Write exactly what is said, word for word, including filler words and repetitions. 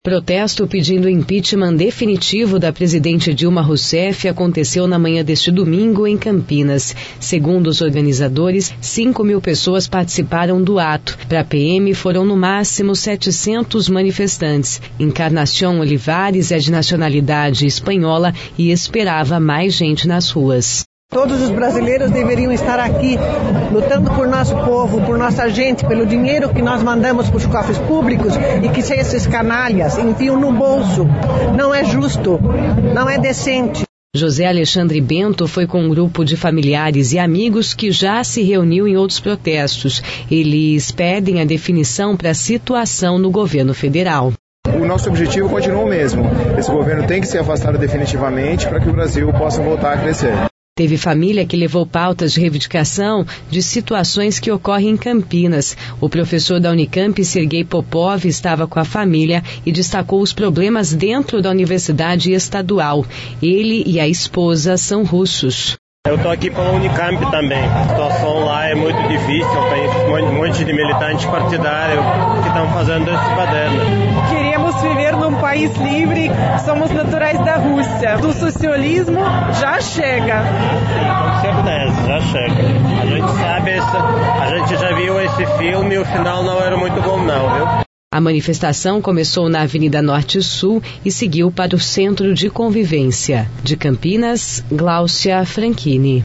Protesto pedindo impeachment definitivo da presidente Dilma Rousseff aconteceu na manhã deste domingo em Campinas. Segundo os organizadores, cinco mil pessoas participaram do ato. Para a P M foram no máximo setecentos manifestantes. Encarnação Olivares é de nacionalidade espanhola e esperava mais gente nas ruas. Todos os brasileiros deveriam estar aqui, lutando por nosso povo, por nossa gente, pelo dinheiro que nós mandamos para os cofres públicos e que esses canalhas enfiam no bolso. Não é justo, não é decente. José Alexandre Bento foi com um grupo de familiares e amigos que já se reuniu em outros protestos. Eles pedem a definição para a situação no governo federal. O nosso objetivo continua o mesmo. Esse governo tem que ser afastado definitivamente para que o Brasil possa voltar a crescer. Teve família que levou pautas de reivindicação de situações que ocorrem em Campinas. O professor da Unicamp, Sergei Popov, estava com a família e destacou os problemas dentro da universidade estadual. Ele e a esposa são russos. Eu estou aqui pela Unicamp também. A situação lá é muito difícil, tem um monte de militantes partidários que estão fazendo esse baderna. Queríamos viver num país livre, somos naturais da Rússia. Do socialismo já chega. Sim, com certeza, já chega. A gente sabe, a gente já viu esse filme e o final não era muito bom não, viu? A manifestação começou na Avenida Norte Sul e seguiu para o Centro de Convivência. De Campinas, Gláucia Franchini.